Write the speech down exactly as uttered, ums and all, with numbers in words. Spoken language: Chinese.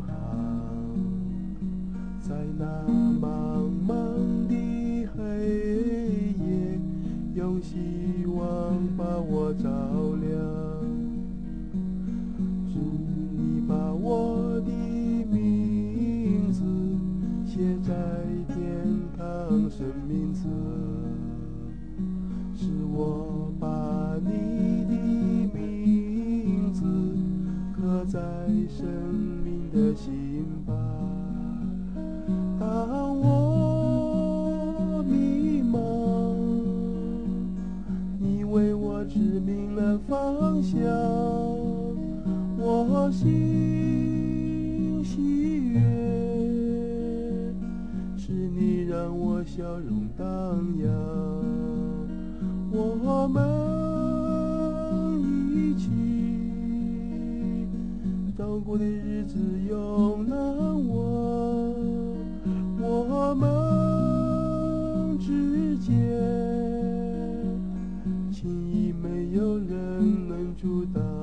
航，在那茫茫的黑夜，用希望把我照亮。是你把我的名字写在天堂生命册，是我把你的名字刻在生命的心吧。当我迷茫，你为我指明了方向，我心喜悦，是你让我笑容荡漾。我们一起走过的日子永难忘，我们之间情谊没有人能阻挡。